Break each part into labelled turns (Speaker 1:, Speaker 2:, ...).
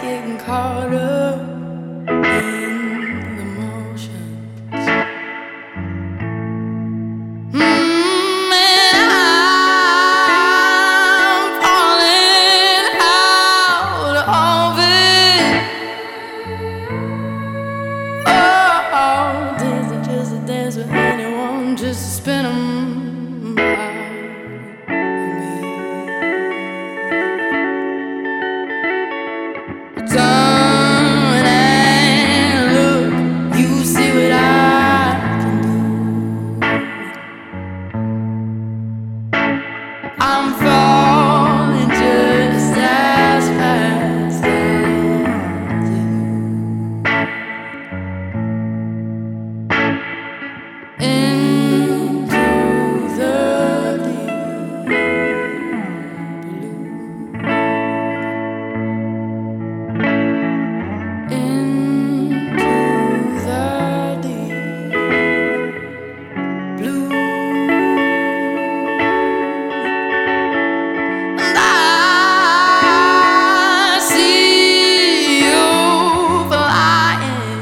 Speaker 1: getting caught up in the motions. And I'm falling out of it. Oh, this is just a dance with anyone, just to spin 'em by me. Turn and look, you see what I can do. I'm falling just as fast as you. Into the deep blue. Into the deep blue. And I see you flying,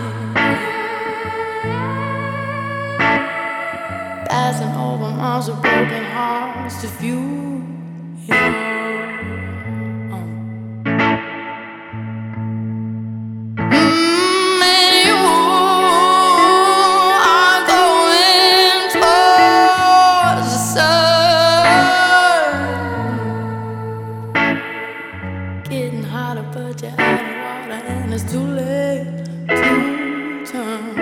Speaker 1: passing over miles of broken hearts to fuel your own. And you are going towards the sun, getting hotter, but you're out of water, and it's too late to turn.